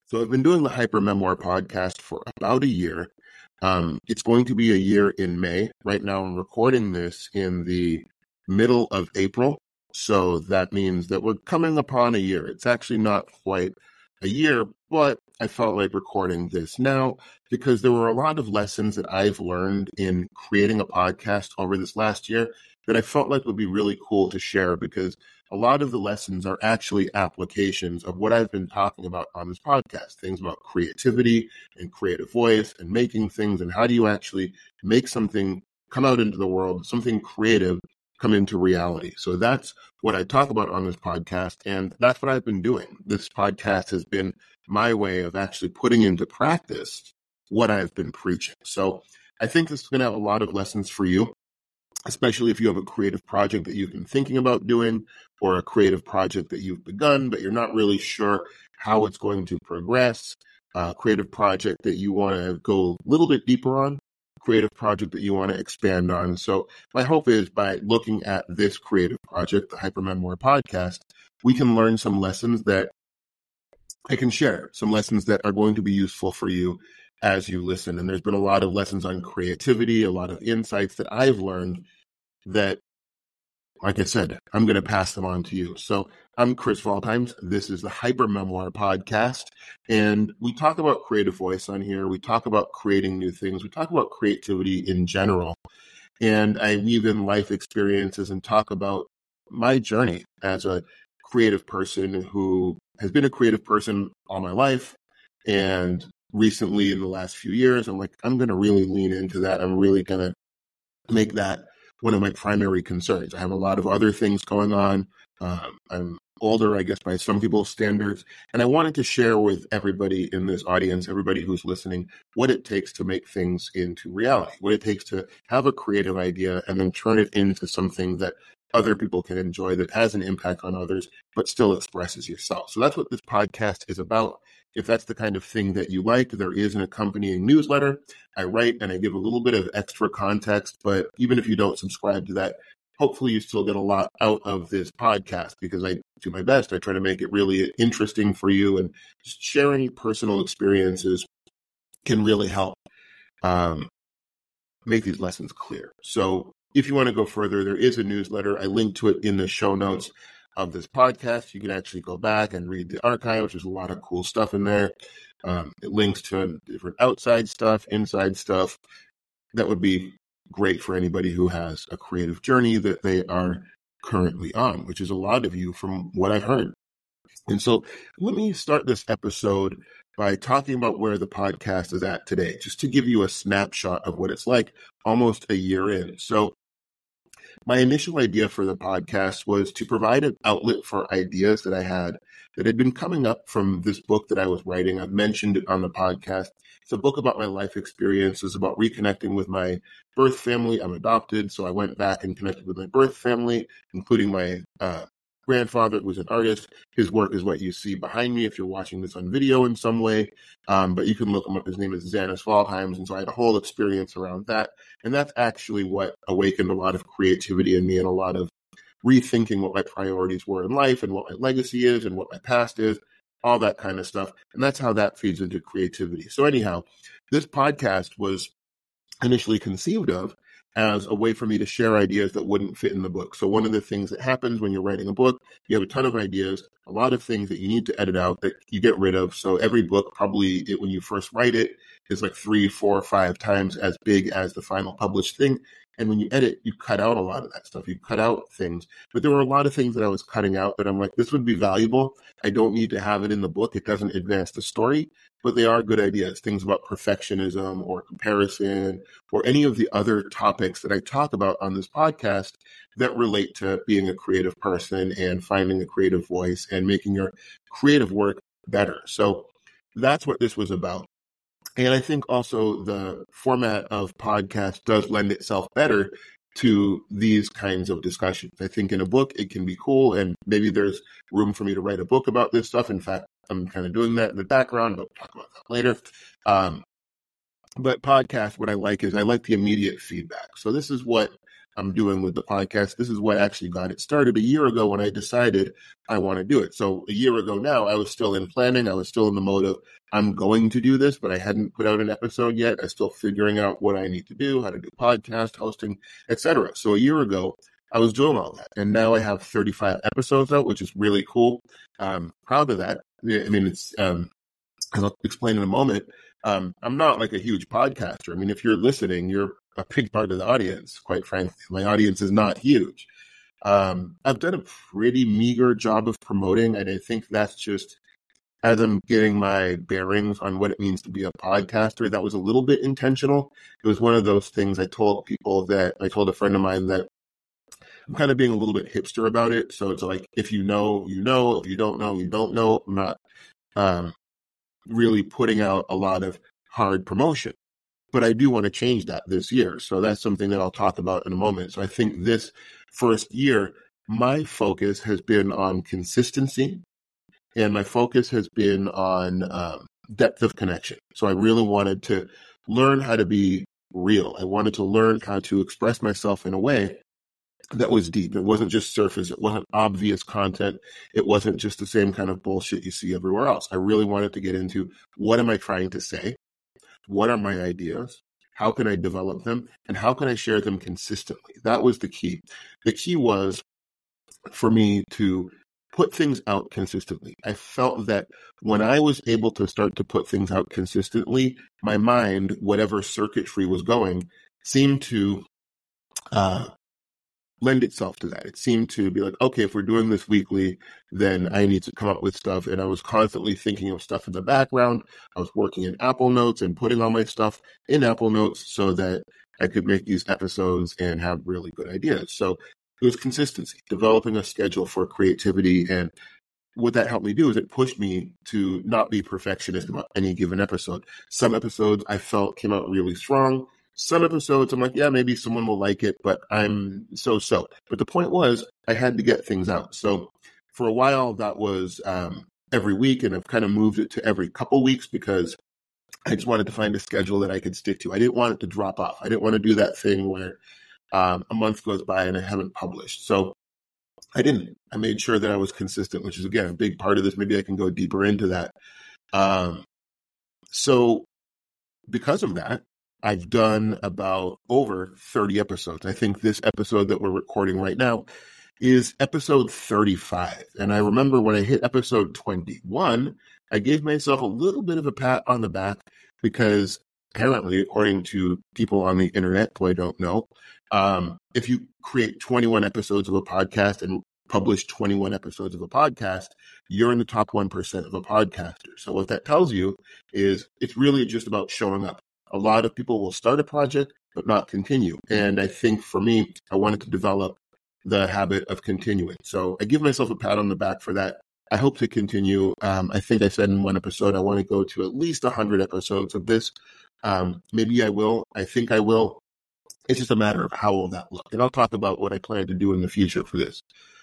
So I've been doing the Hyper Memoir podcast for about a year. It's going to be a year in May. Right now I'm recording this in the middle of April. So that means that we're coming upon a year. It's actually not quite a year, but I felt like recording this now because there were a lot of lessons that I've learned in creating a podcast over this last year that I felt like would be really cool to share, because a lot of the lessons are actually applications of what I've been talking about on this podcast, things about creativity and creative voice and making things, and how do you actually make something come out into the world, something creative come into reality. So that's what I talk about on this podcast, and that's what I've been doing. This podcast has been my way of actually putting into practice what I've been preaching. So I think this is going to have a lot of lessons for you, especially if you have a creative project that you've been thinking about doing, or a creative project that you've begun, but you're not really sure how it's going to progress, a creative project that you want to go a little bit deeper on, creative project that you want to expand on. So my hope is by looking at this creative project, the Hyper Memoir podcast, we can learn some lessons that I can share, some lessons that are going to be useful for you as you listen. And there's been a lot of lessons on creativity, a lot of insights that I've learned that, like I said, I'm going to pass them on to you. So I'm Chris Valtimes. This is the Hyper Memoir podcast, and we talk about creative voice on here. We talk about creating new things. We talk about creativity in general, and I weave in life experiences and talk about my journey as a creative person who has been a creative person all my life. And recently, in the last few years, I'm going to really lean into that. I'm really going to make that one of my primary concerns. I have a lot of other things going on. I'm older, I guess, by some people's standards. And I wanted to share with everybody in this audience, everybody who's listening, what it takes to make things into reality, what it takes to have a creative idea and then turn it into something that other people can enjoy, that has an impact on others, but still expresses yourself. So that's what this podcast is about. If that's the kind of thing that you like, there is an accompanying newsletter. I write and I give a little bit of extra context, but even if you don't subscribe to that, hopefully you still get a lot out of this podcast, because I do my best. I try to make it really interesting for you, and just sharing personal experiences can really help make these lessons clear. So if you want to go further, there is a newsletter. I link to it in the show notes of this podcast. You can actually go back and read the archives. There's a lot of cool stuff in there. It links to different outside stuff, inside stuff. That would be great for anybody who has a creative journey that they are currently on, which is a lot of you from what I've heard. And so let me start this episode by talking about where the podcast is at today, just to give you a snapshot of what it's like almost a year in. So my initial idea for the podcast was to provide an outlet for ideas that I had that had been coming up from this book that I was writing. I've mentioned it on the podcast. It's a book about my life experiences, about reconnecting with my birth family. I'm adopted, so I went back and connected with my birth family, including my grandfather, who was an artist. His work is what you see behind me if you're watching this on video in some way. But you can look him up. His name is Xanis Valtimes. And so I had a whole experience around that. And that's actually what awakened a lot of creativity in me, and a lot of rethinking what my priorities were in life, and what my legacy is, and what my past is, all that kind of stuff. And that's how that feeds into creativity. So anyhow, this podcast was initially conceived of as a way for me to share ideas that wouldn't fit in the book. So one of the things that happens when you're writing a book, you have a ton of ideas, a lot of things that you need to edit out that you get rid of. So every book, probably when you first write it, is like 3, 4, 5 times as big as the final published thing. And when you edit, you cut out a lot of that stuff. You cut out things. But there were a lot of things that I was cutting out that I'm like, this would be valuable. I don't need to have it in the book. It doesn't advance the story, but they are good ideas. Things about perfectionism or comparison, or any of the other topics that I talk about on this podcast that relate to being a creative person and finding a creative voice and making your creative work better. So that's what this was about. And I think also the format of podcast does lend itself better to these kinds of discussions. I think in a book, it can be cool, and maybe there's room for me to write a book about this stuff. In fact, I'm kind of doing that in the background, but we'll talk about that later. But podcast, what I like is I like the immediate feedback. So this is what I'm doing with the podcast. This is what actually got it started a year ago when I decided I want to do it. So a year ago now, I was still in planning. I was still in the mode of I'm going to do this, but I hadn't put out an episode yet. I'm still figuring out what I need to do, how to do podcast hosting, etc. So a year ago, I was doing all that. And now I have 35 episodes out, which is really cool. I'm proud of that. I mean, it's, as I'll explain in a moment, I'm not like a huge podcaster. I mean, if you're listening, you're a big part of the audience, quite frankly. My audience is not huge. I've done a pretty meager job of promoting, and I think that's just as I'm getting my bearings on what it means to be a podcaster. That was a little bit intentional. It was one of those things I told a friend of mine that I'm kind of being a little bit hipster about it. So it's like, if you know, you know. If you don't know, you don't know. I'm not really putting out a lot of hard promotion. But I do want to change that this year. So that's something that I'll talk about in a moment. So I think this first year, my focus has been on consistency, and my focus has been on depth of connection. So I really wanted to learn how to be real. I wanted to learn how to express myself in a way that was deep. It wasn't just surface. It wasn't obvious content. It wasn't just the same kind of bullshit you see everywhere else. I really wanted to get into, what am I trying to say? What are my ideas? How can I develop them? And how can I share them consistently? That was the key. The key was for me to put things out consistently. I felt that when I was able to start to put things out consistently, my mind, whatever circuitry was going, seemed to lend itself to that. It seemed to be like, okay, if we're doing this weekly, then I need to come up with stuff. And I was constantly thinking of stuff in the background. I was working in Apple Notes and putting all my stuff in Apple Notes so that I could make these episodes and have really good ideas. So it was consistency, developing a schedule for creativity. And what that helped me do is it pushed me to not be perfectionist about any given episode. Some episodes I felt came out really strong. Some episodes, I'm like, yeah, maybe someone will like it, but I'm so-so. But the point was, I had to get things out. So for a while, that was every week, and I've kind of moved it to every couple weeks because I just wanted to find a schedule that I could stick to. I didn't want it to drop off. I didn't want to do that thing where a month goes by and I haven't published. So I didn't. I made sure that I was consistent, which is, again, a big part of this. Maybe I can go deeper into that. So because of that, I've done about over 30 episodes. I think this episode that we're recording right now is episode 35. And I remember when I hit episode 21, I gave myself a little bit of a pat on the back because apparently, according to people on the internet who I don't know, if you create 21 episodes of a podcast and publish 21 episodes of a podcast, you're in the top 1% of a podcaster. So what that tells you is it's really just about showing up. A lot of people will start a project, but not continue. And I think for me, I wanted to develop the habit of continuing. So I give myself a pat on the back for that. I hope to continue. I think I said in one episode, I want to go to at least 100 episodes of this. Maybe I will. I think I will. It's just a matter of how will that look. And I'll talk about what I plan to do in the future for this.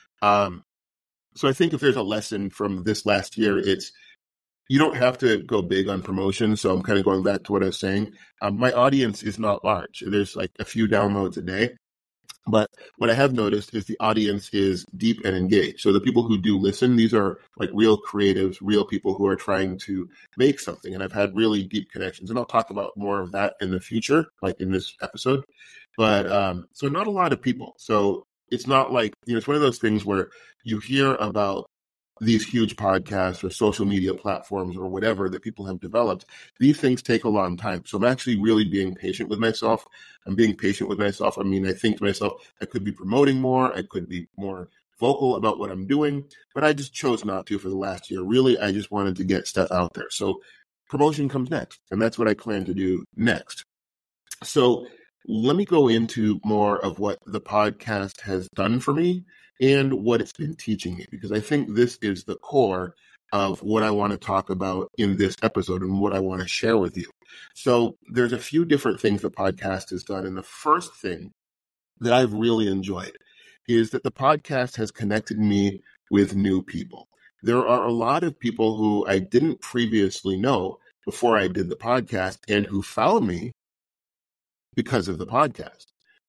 So I think if there's a lesson from this last year, it's you don't have to go big on promotion. So I'm kind of going back to what I was saying. My audience is not large. There's like a few downloads a day. But what I have noticed is the audience is deep and engaged. So the people who do listen, these are like real creatives, real people who are trying to make something. And I've had really deep connections. And I'll talk about more of that in the future, like in this episode. But so not a lot of people. So it's not like, it's one of those things where you hear about these huge podcasts or social media platforms or whatever that people have developed. These things take a long time. So I'm actually really being patient with myself. I'm being patient with myself. I mean, I think to myself, I could be promoting more. I could be more vocal about what I'm doing, but I just chose not to for the last year. Really, I just wanted to get stuff out there. So promotion comes next, and that's what I plan to do next. So let me go into more of what the podcast has done for me and what it's been teaching me, because I think this is the core of what I want to talk about in this episode and what I want to share with you. So there's a few different things the podcast has done. And the first thing that I've really enjoyed is that the podcast has connected me with new people. There are a lot of people who I didn't previously know before I did the podcast and who found me because of the podcast.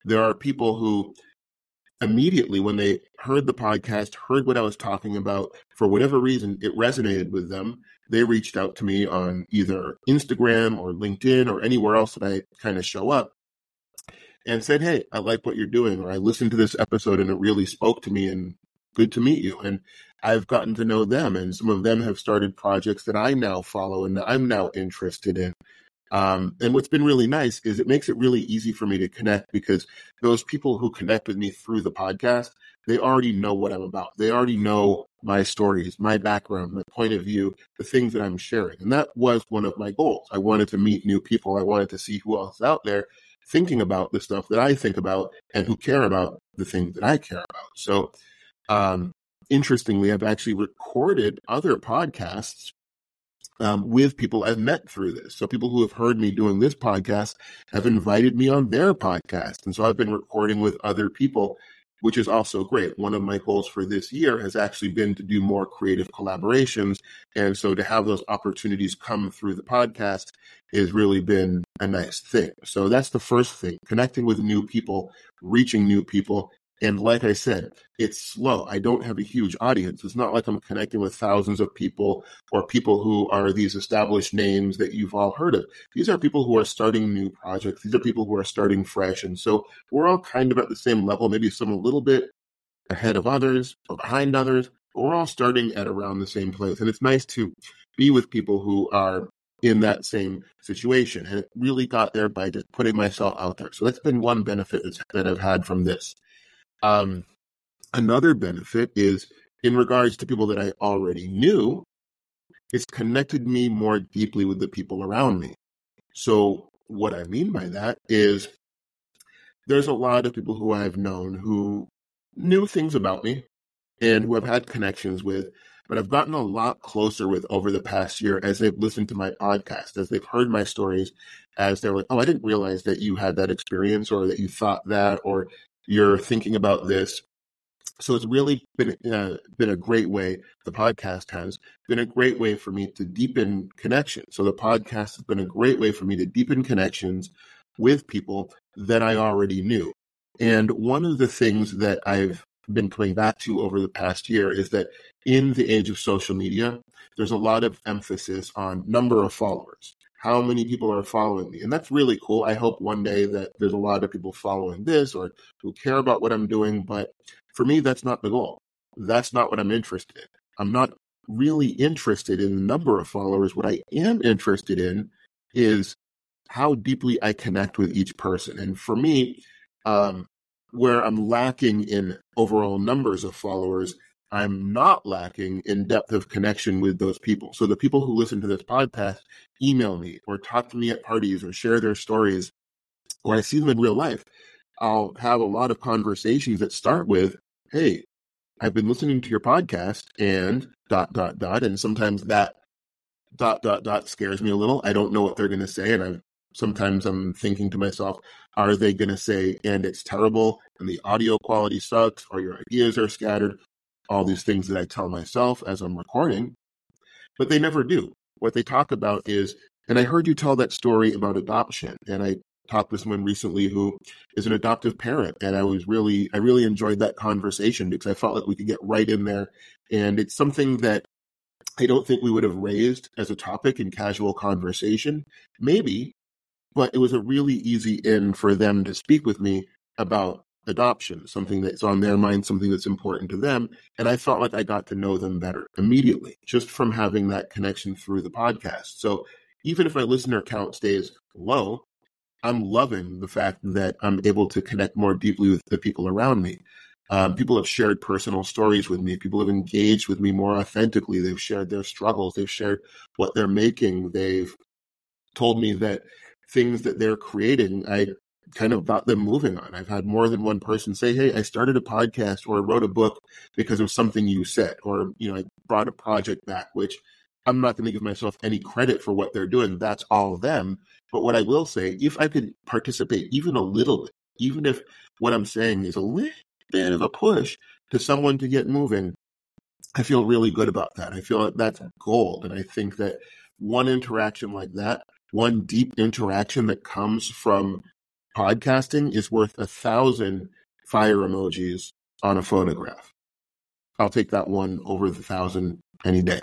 There are people who immediately, when they heard the podcast, heard what I was talking about, for whatever reason, it resonated with them. They reached out to me on either Instagram or LinkedIn or anywhere else that I kind of show up and said, hey, I like what you're doing, or I listened to this episode and it really spoke to me, and good to meet you. And I've gotten to know them, and some of them have started projects that I now follow and that I'm now interested in. And what's been really nice is it makes it really easy for me to connect, because those people who connect with me through the podcast, they already know what I'm about. They already know my stories, my background, my point of view, the things that I'm sharing. And that was one of my goals. I wanted to meet new people. I wanted to see who else is out there thinking about the stuff that I think about and who care about the things that I care about. So, interestingly, I've actually recorded other podcasts with people I've met through this. So people who have heard me doing this podcast have invited me on their podcast. And so I've been recording with other people, which is also great. One of my goals for this year has actually been to do more creative collaborations. And so to have those opportunities come through the podcast has really been a nice thing. So that's the first thing, connecting with new people, reaching new people. And like I said, it's slow. I don't have a huge audience. It's not like I'm connecting with thousands of people or people who are these established names that you've all heard of. These are people who are starting new projects. These are people who are starting fresh. And so we're all kind of at the same level, maybe some a little bit ahead of others or behind others, but we're all starting at around the same place. And it's nice to be with people who are in that same situation. And it really got there by just putting myself out there. So that's been one benefit that I've had from this. Another benefit is in regards to people that I already knew, it's connected me more deeply with the people around me. So what I mean by that is there's a lot of people who I've known who knew things about me and who I've had connections with, but I've gotten a lot closer with over the past year as they've listened to my podcast, as they've heard my stories, as they're like, oh, I didn't realize that you had that experience, or that you thought that, or you're thinking about this. So it's really been a great way, the podcast has been a great way for me to deepen connections. So the podcast has been a great way for me to deepen connections with people that I already knew. And one of the things that I've been coming back to over the past year is that in the age of social media, there's a lot of emphasis on number of followers. How many people are following me? And that's really cool. I hope one day that there's a lot of people following this or who care about what I'm doing. But for me, that's not the goal. That's not what I'm interested in. I'm not really interested in the number of followers. What I am interested in is how deeply I connect with each person. And for me, where I'm lacking in overall numbers of followers, I'm not lacking in depth of connection with those people. So the people who listen to this podcast email me or talk to me at parties or share their stories, or I see them in real life. I'll have a lot of conversations that start with, hey, I've been listening to your podcast and ... And sometimes that ... scares me a little. I don't know what they're going to say. And sometimes I'm thinking to myself, are they going to say, and it's terrible and the audio quality sucks, or your ideas are scattered? All these things that I tell myself as I'm recording, but they never do. What they talk about is, and I heard you tell that story about adoption, and I talked with someone recently who is an adoptive parent, and I really enjoyed that conversation because I felt like we could get right in there, and it's something that I don't think we would have raised as a topic in casual conversation, maybe, but it was a really easy in for them to speak with me about adoption, something that's on their mind, something that's important to them. And I felt like I got to know them better immediately, just from having that connection through the podcast. So even if my listener count stays low, I'm loving the fact that I'm able to connect more deeply with the people around me. People have shared personal stories with me. People have engaged with me more authentically. They've shared their struggles. They've shared what they're making. They've told me that things that they're creating, I kind of got them moving on. I've had more than one person say, hey, I started a podcast or I wrote a book because of something you said, or, I brought a project back, which I'm not going to give myself any credit for what they're doing. That's all them. But what I will say, if I could participate even a little bit, even if what I'm saying is a little bit of a push to someone to get moving, I feel really good about that. I feel like that's gold. And I think that one interaction like that, one deep interaction that comes from podcasting is worth 1,000 fire emojis on a photograph. I'll take that one over the 1,000 any day.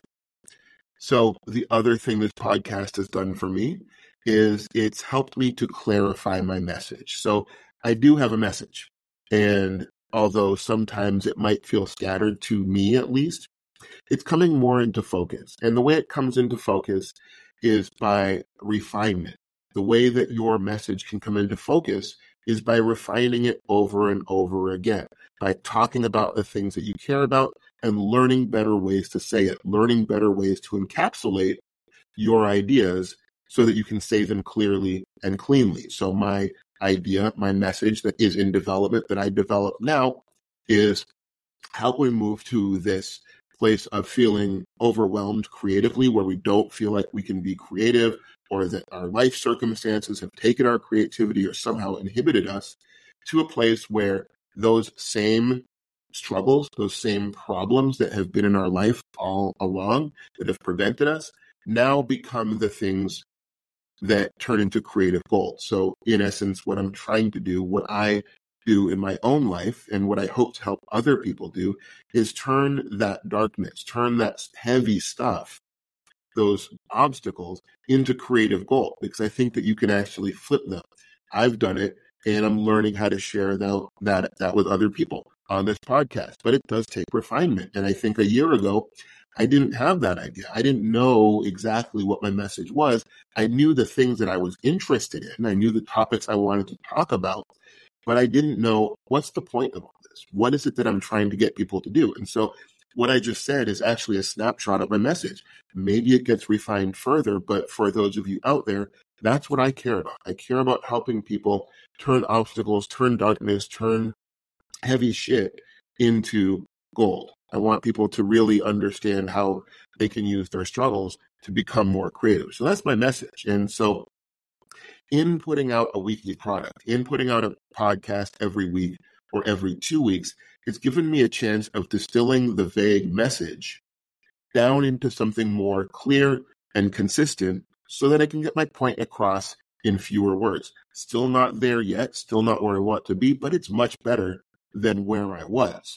So the other thing this podcast has done for me is it's helped me to clarify my message. So I do have a message, and although sometimes it might feel scattered, to me at least, it's coming more into focus. And the way it comes into focus is by refinement. The way that your message can come into focus is by refining it over and over again, by talking about the things that you care about and learning better ways to say it, learning better ways to encapsulate your ideas so that you can say them clearly and cleanly. So my idea, my message that is in development that I develop now is how can we move to this place of feeling overwhelmed creatively, where we don't feel like we can be creative, or that our life circumstances have taken our creativity or somehow inhibited us, to a place where those same struggles, those same problems that have been in our life all along that have prevented us, now become the things that turn into creative gold. So in essence, what I'm trying to do, what I do in my own life, and what I hope to help other people do, is turn that darkness, turn that heavy stuff, those obstacles, into creative gold, because I think that you can actually flip them. I've done it, and I'm learning how to share that with other people on this podcast. But it does take refinement. And I think a year ago, I didn't have that idea. I didn't know exactly what my message was. I knew the things that I was interested in. I knew the topics I wanted to talk about, but I didn't know, what's the point of all this? What is it that I'm trying to get people to do? And so what I just said is actually a snapshot of my message. Maybe it gets refined further, but for those of you out there, that's what I care about. I care about helping people turn obstacles, turn darkness, turn heavy shit into gold. I want people to really understand how they can use their struggles to become more creative. So that's my message. And so in putting out a weekly product, in putting out a podcast every week or every 2 weeks, it's given me a chance of distilling the vague message down into something more clear and consistent so that I can get my point across in fewer words. Still not there yet, still not where I want to be, but it's much better than where I was.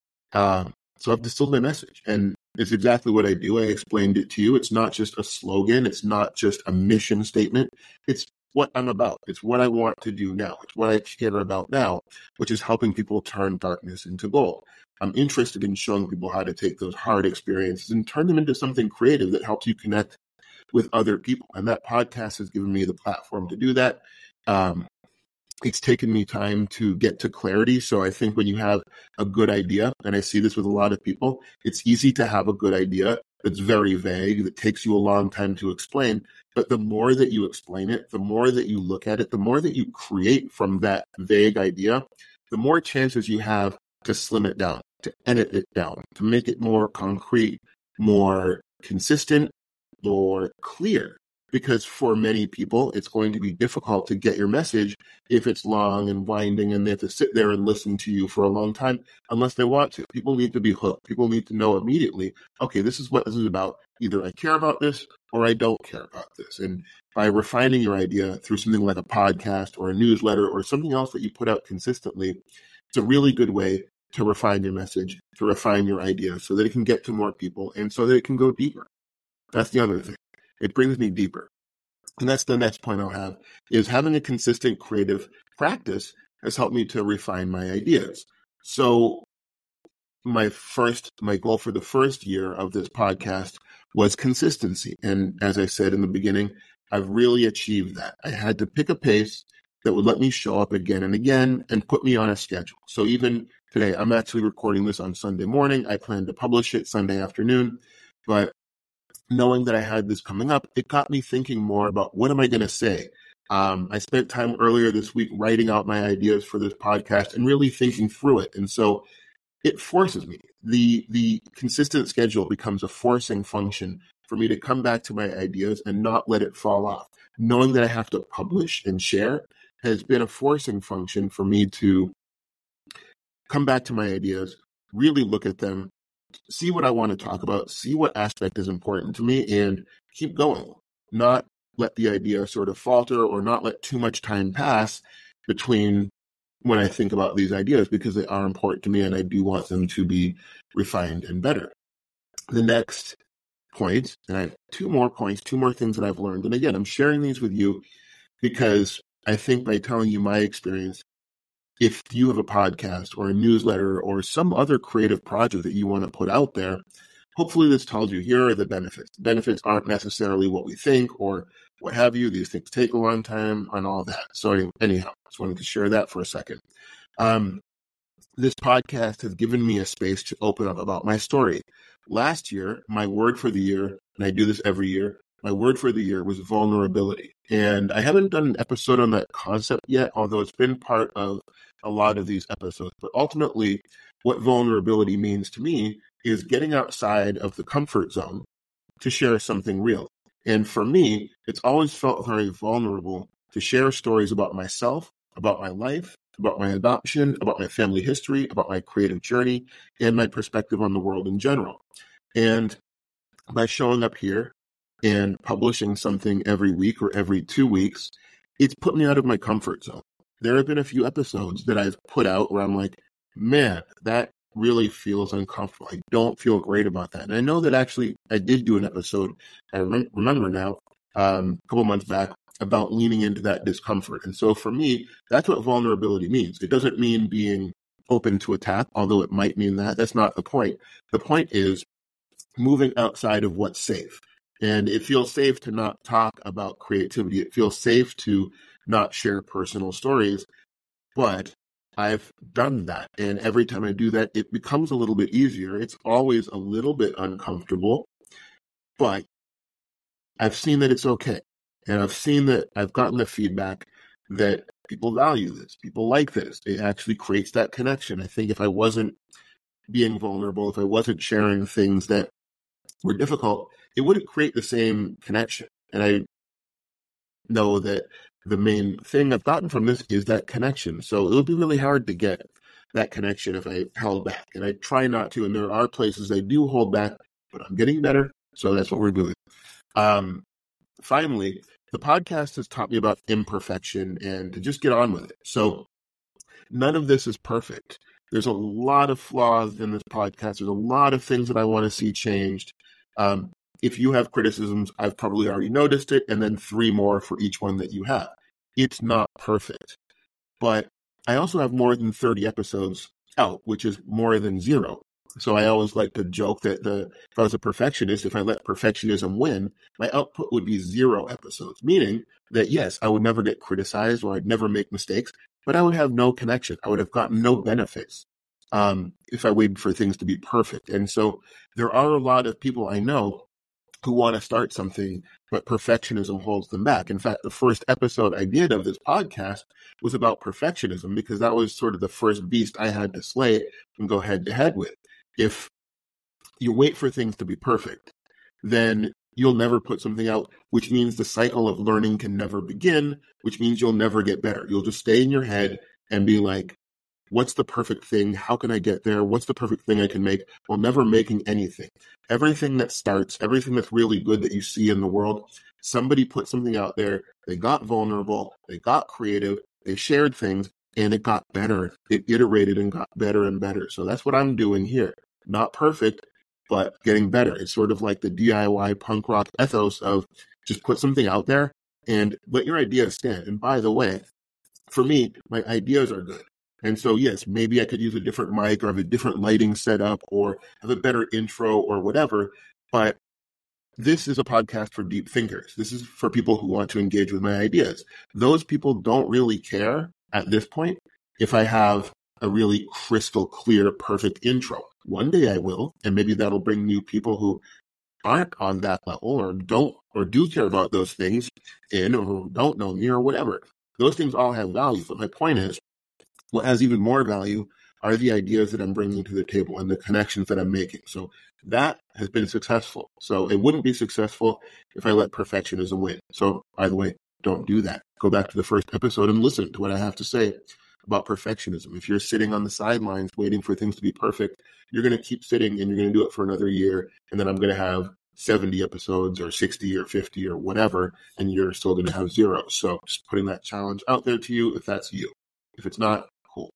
So I've distilled my message, and it's exactly what I do. I explained it to you. It's not just a slogan. It's not just a mission statement. It's what I'm about. It's what I want to do now. It's what I care about now, which is helping people turn darkness into gold. I'm interested in showing people how to take those hard experiences and turn them into something creative that helps you connect with other people. And that podcast has given me the platform to do that. It's taken me time to get to clarity. So I think when you have a good idea, and I see this with a lot of people, it's easy to have a good idea that's very vague, that takes you a long time to explain. But the more that you explain it, the more that you look at it, the more that you create from that vague idea, the more chances you have to slim it down, to edit it down, to make it more concrete, more consistent, more clear. Because for many people, it's going to be difficult to get your message if it's long and winding and they have to sit there and listen to you for a long time unless they want to. People need to be hooked. People need to know immediately, okay, this is what this is about. Either I care about this or I don't care about this. And by refining your idea through something like a podcast or a newsletter or something else that you put out consistently, it's a really good way to refine your message, to refine your idea so that it can get to more people and so that it can go deeper. That's the other thing. It brings me deeper. And that's the next point I'll have, is having a consistent creative practice has helped me to refine my ideas. So my goal for the first year of this podcast was consistency. And as I said in the beginning, I've really achieved that. I had to pick a pace that would let me show up again and again and put me on a schedule. So even today, I'm actually recording this on Sunday morning. I plan to publish it Sunday afternoon, but knowing that I had this coming up, it got me thinking more about what am I going to say. I spent time earlier this week writing out my ideas for this podcast and really thinking through it. And so it forces me. The consistent schedule becomes a forcing function for me to come back to my ideas and not let it fall off. Knowing that I have to publish and share has been a forcing function for me to come back to my ideas, really look at them, see what I want to talk about, see what aspect is important to me, and keep going. Not let the idea sort of falter or not let too much time pass between when I think about these ideas, because they are important to me and I do want them to be refined and better. The next point, and I have two more points, two more things that I've learned. And again, I'm sharing these with you because I think by telling you my experience, if you have a podcast or a newsletter or some other creative project that you want to put out there, hopefully this tells you, here are the benefits. Benefits aren't necessarily what we think or what have you. These things take a long time and all that. So anyhow, just wanted to share that for a second. This podcast has given me a space to open up about my story. Last year, my word for the year, and I do this every year, my word for the year was vulnerability. And I haven't done an episode on that concept yet, although it's been part of a lot of these episodes. But ultimately, what vulnerability means to me is getting outside of the comfort zone to share something real. And for me, it's always felt very vulnerable to share stories about myself, about my life, about my adoption, about my family history, about my creative journey, and my perspective on the world in general. And by showing up here and publishing something every week or every 2 weeks, it's put me out of my comfort zone. There have been a few episodes that I've put out where I'm like, man, that really feels uncomfortable. I don't feel great about that. And I know that actually I did do an episode, I remember now, a couple months back, about leaning into that discomfort. And so for me, that's what vulnerability means. It doesn't mean being open to attack, although it might mean that. That's not the point. The point is moving outside of what's safe. And it feels safe to not talk about creativity. It feels safe to not share personal stories. But I've done that. And every time I do that, it becomes a little bit easier. It's always a little bit uncomfortable, but I've seen that it's okay. And I've seen that I've gotten the feedback that people value this. People like this. It actually creates that connection. I think if I wasn't being vulnerable, if I wasn't sharing things that were difficult, it wouldn't create the same connection. And I know that the main thing I've gotten from this is that connection. So it would be really hard to get that connection if I held back. And I try not to. And there are places I do hold back, but I'm getting better. So that's what we're doing. Finally, the podcast has taught me about imperfection and to just get on with it. So none of this is perfect. There's a lot of flaws in this podcast. There's a lot of things that I want to see changed. If you have criticisms, I've probably already noticed it, and then 3 more for each one that you have. It's not perfect. But I also have more than 30 episodes out, which is more than 0. So I always like to joke that if I was a perfectionist, if I let perfectionism win, my output would be 0 episodes, meaning that, yes, I would never get criticized or I'd never make mistakes, but I would have no connection. I would have gotten no benefits if I waited for things to be perfect. And so there are a lot of people I know who want to start something, but perfectionism holds them back. In fact, the first episode I did of this podcast was about perfectionism because that was sort of the first beast I had to slay and go head to head with. If you wait for things to be perfect, then you'll never put something out, which means the cycle of learning can never begin, which means you'll never get better. You'll just stay in your head and be like, what's the perfect thing? How can I get there? What's the perfect thing I can make? While never making anything. Everything that starts, everything that's really good that you see in the world, somebody put something out there, they got vulnerable, they got creative, they shared things, and it got better. It iterated and got better and better. So that's what I'm doing here. Not perfect, but getting better. It's sort of like the DIY punk rock ethos of just put something out there and let your ideas stand. And by the way, for me, my ideas are good. And so, yes, maybe I could use a different mic or have a different lighting setup or have a better intro or whatever. But this is a podcast for deep thinkers. This is for people who want to engage with my ideas. Those people don't really care at this point if I have a really crystal clear, perfect intro. One day I will, and maybe that'll bring new people who aren't on that level or do care about those things in or who don't know me or whatever. Those things all have value. But my point is, what has even more value are the ideas that I'm bringing to the table and the connections that I'm making. So that has been successful. So it wouldn't be successful if I let perfectionism win. So by the way, don't do that. Go back to the first episode and listen to what I have to say about perfectionism. If you're sitting on the sidelines waiting for things to be perfect, you're going to keep sitting and you're going to do it for another year. And then I'm going to have 70 episodes or 60 or 50 or whatever, and you're still going to have 0. So just putting that challenge out there to you if that's you. If it's not, cool.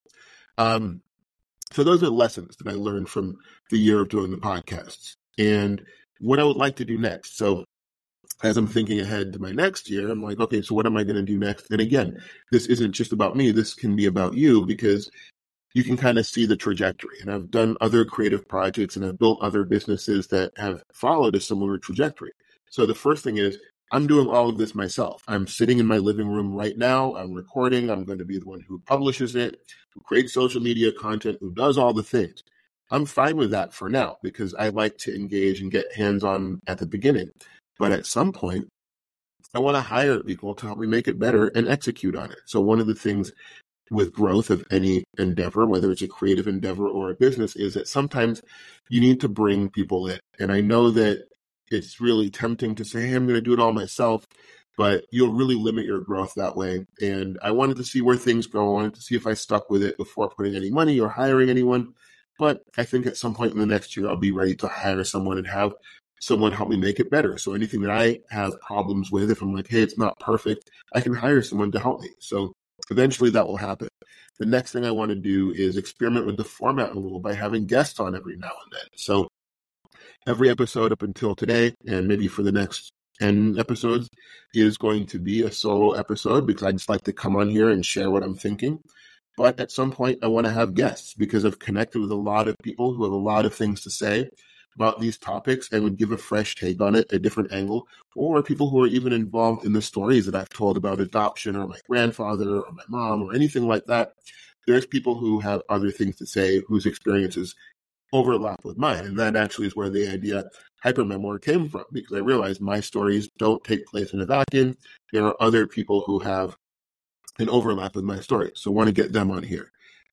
So those are lessons that I learned from the year of doing the podcasts and what I would like to do next. So as I'm thinking ahead to my next year, I'm like, okay, so what am I going to do next? And again, this isn't just about me. This can be about you because you can kind of see the trajectory. And I've done other creative projects and I've built other businesses that have followed a similar trajectory. So the first thing is I'm doing all of this myself. I'm sitting in my living room right now. I'm recording. I'm going to be the one who publishes it, who creates social media content, who does all the things. I'm fine with that for now because I like to engage and get hands-on at the beginning. But at some point, I want to hire people to help me make it better and execute on it. So one of the things with growth of any endeavor, whether it's a creative endeavor or a business, is that sometimes you need to bring people in. And I know that it's really tempting to say, hey, I'm going to do it all myself, but you'll really limit your growth that way. And I wanted to see where things go. I wanted to see if I stuck with it before putting any money or hiring anyone. But I think at some point in the next year, I'll be ready to hire someone and have someone help me make it better. So anything that I have problems with, if I'm like, hey, it's not perfect, I can hire someone to help me. So eventually that will happen. The next thing I want to do is experiment with the format a little by having guests on every now and then. So every episode up until today, and maybe for the next 10 episodes, is going to be a solo episode because I just like to come on here and share what I'm thinking. But at some point, I want to have guests because I've connected with a lot of people who have a lot of things to say about these topics and would give a fresh take on it, a different angle, or people who are even involved in the stories that I've told about adoption or my grandfather or my mom or anything like that. There's people who have other things to say whose experiences overlap with mine. And that actually is where the idea Hypermemoir came from, because I realized my stories don't take place in a vacuum. There are other people who have an overlap with my story. So I want to get them on here.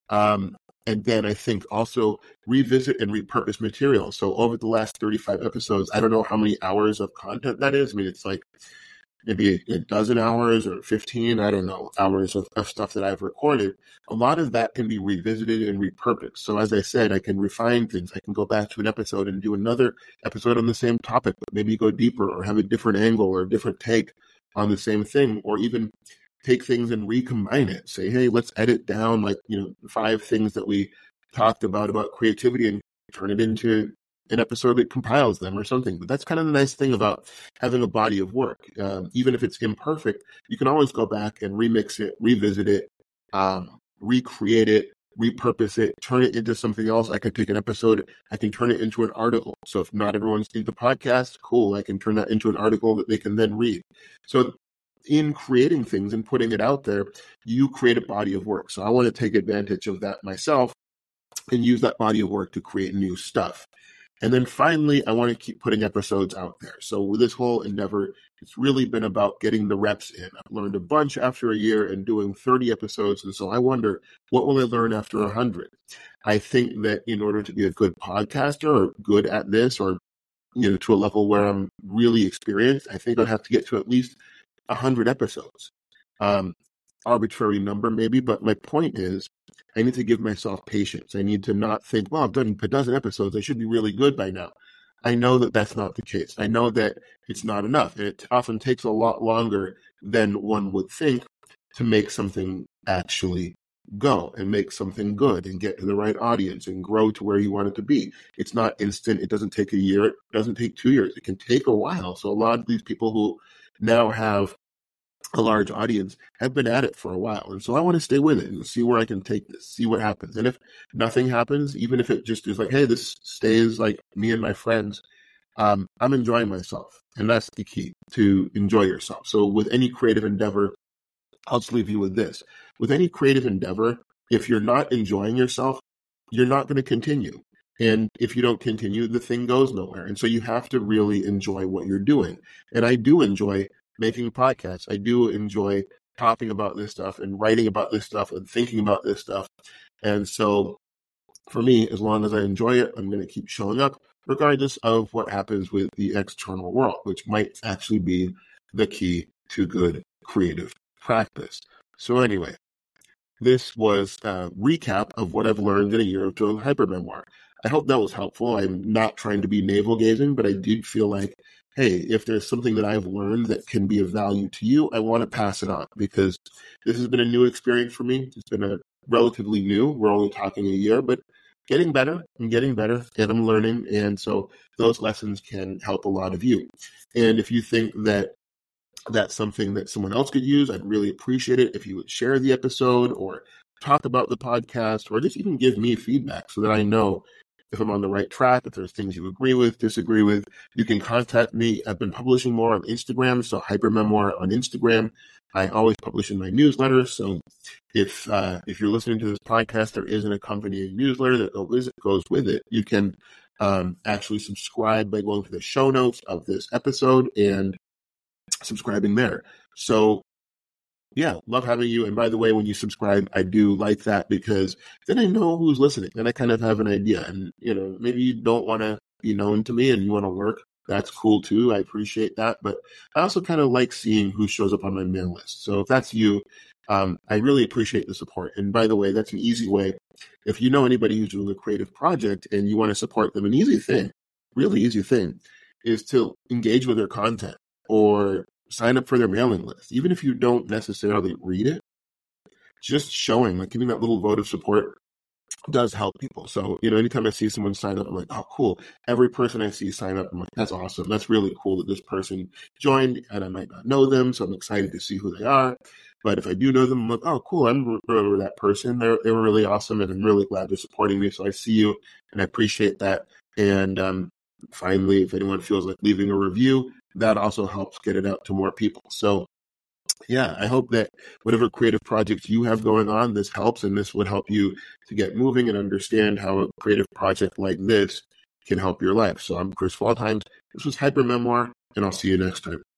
And then I think also revisit and repurpose material. So over the last 35 episodes, I don't know how many hours of content that is. I mean, it's like maybe a dozen hours or 15, I don't know, hours of stuff that I've recorded. A lot of that can be revisited and repurposed. So as I said, I can refine things. I can go back to an episode and do another episode on the same topic, but maybe go deeper or have a different angle or a different take on the same thing, or even take things and recombine it. Say, hey, let's edit down 5 things that we talked about creativity and turn it into an episode that compiles them or something. But that's kind of the nice thing about having a body of work. Even if it's imperfect, you can always go back and remix it, revisit it, recreate it, repurpose it, turn it into something else. I can take an episode, I can turn it into an article. So if not everyone's seen the podcast, cool, I can turn that into an article that they can then read. So in creating things and putting it out there, you create a body of work. So I want to take advantage of that myself and use that body of work to create new stuff. And then finally, I want to keep putting episodes out there. So with this whole endeavor, it's really been about getting the reps in. I've learned a bunch after a year and doing 30 episodes. And so I wonder, what will I learn after 100? I think that in order to be a good podcaster or good at this, or to a level where I'm really experienced, I think I'd have to get to at least 100 episodes. Arbitrary number maybe, but my point is I need to give myself patience. I need to not think, well, I've done a dozen episodes, I should be really good by now. I know that that's not the case. I know that it's not enough. It often takes a lot longer than one would think to make something actually go and make something good and get to the right audience and grow to where you want it to be. It's not instant. It doesn't take a year. It doesn't take 2 years. It can take a while. So a lot of these people who now have a large audience have been at it for a while. And so I want to stay with it and see where I can take this, see what happens. And if nothing happens, even if it just is like, hey, this stays like me and my friends, I'm enjoying myself. And that's the key, to enjoy yourself. So with any creative endeavor, I'll just leave you with this. With any creative endeavor, if you're not enjoying yourself, you're not going to continue. And if you don't continue, the thing goes nowhere. And so you have to really enjoy what you're doing. And I do enjoy making podcasts. I do enjoy talking about this stuff and writing about this stuff and thinking about this stuff. And so for me, as long as I enjoy it, I'm going to keep showing up regardless of what happens with the external world, which might actually be the key to good creative practice. So anyway, this was a recap of what I've learned in a year of doing Hypermemoir. I hope that was helpful. I'm not trying to be navel gazing, but I did feel like, hey, if there's something that I've learned that can be of value to you, I want to pass it on because this has been a new experience for me. It's been a relatively new. We're only talking a year, but getting better and I'm learning. And so those lessons can help a lot of you. And if you think that that's something that someone else could use, I'd really appreciate it if you would share the episode or talk about the podcast or just even give me feedback so that I know if I'm on the right track, if there's things you agree with, disagree with. You can contact me. I've been publishing more on Instagram, so Hypermemoir on Instagram. I always publish in my newsletter, so if you're listening to this podcast, there is an accompanying newsletter that goes with it. You can actually subscribe by going to the show notes of this episode and subscribing there. So yeah, love having you. And by the way, when you subscribe, I do like that because then I know who's listening. Then I kind of have an idea. And, maybe you don't want to be known to me and you want to work. That's cool too. I appreciate that. But I also kind of like seeing who shows up on my mail list. So if that's you, I really appreciate the support. And by the way, that's an easy way. If you know anybody who's doing a creative project and you want to support them, really easy thing is to engage with their content or sign up for their mailing list. Even if you don't necessarily read it, just showing, giving that little vote of support does help people. So, anytime I see someone sign up, I'm like, oh, cool. Every person I see sign up, I'm like, that's awesome. That's really cool that this person joined and I might not know them. So I'm excited to see who they are. But if I do know them, I'm like, oh, cool. I remember that person. They were really awesome. And I'm really glad they're supporting me. So I see you and I appreciate that. And finally, if anyone feels like leaving a review, that also helps get it out to more people. So yeah, I hope that whatever creative projects you have going on, this helps, and this would help you to get moving and understand how a creative project like this can help your life. So I'm Chris Waldheim. This was Hypermemoir, and I'll see you next time.